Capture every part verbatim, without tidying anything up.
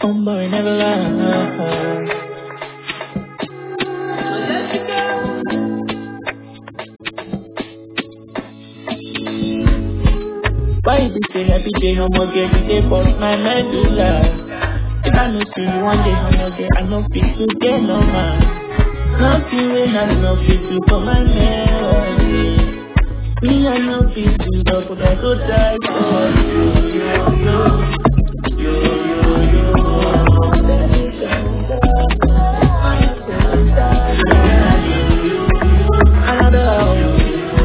Homeboy never lie. Why you say every day homo get every day but my medulla? If I no see you one day homo get I no fit to get no man. Nothing when I no fit to for my melody. Me I no fit to but but I go die for you. Yo yo yo yo yo. Another.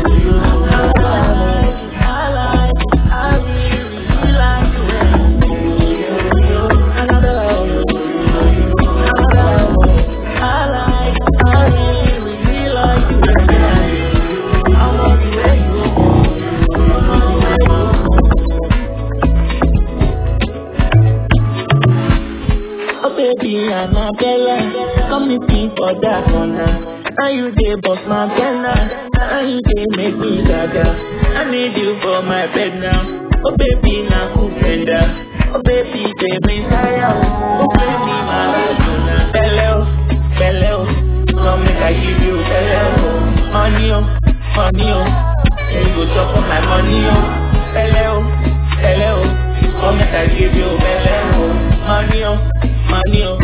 Baby, I'm a bella. Come me think for that one now. Now you dey bust my bella. Now you dey make me gaga. I need you for my bed now. Oh baby, now who tender? Oh baby, baby, fire. Oh baby, my husband. Bello, bello. Come make I give you bello. Money, oh, money, oh. Then you go chop on my money, oh. Bello, bello. Come make I give you bello. Money, oh. Money, oh,